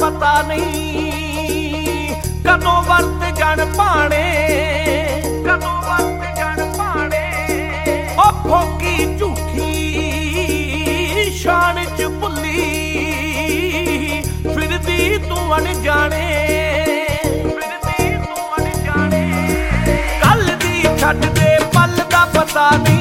पता नहीं कदों वरत जान पाने, कदों वरत जान पाने। ओ फोकी झूठी शान च भुली फिरदी तू अनजाने, फिरदी तू अनजाने। कल दी छड्ड दे पल दा पता नहीं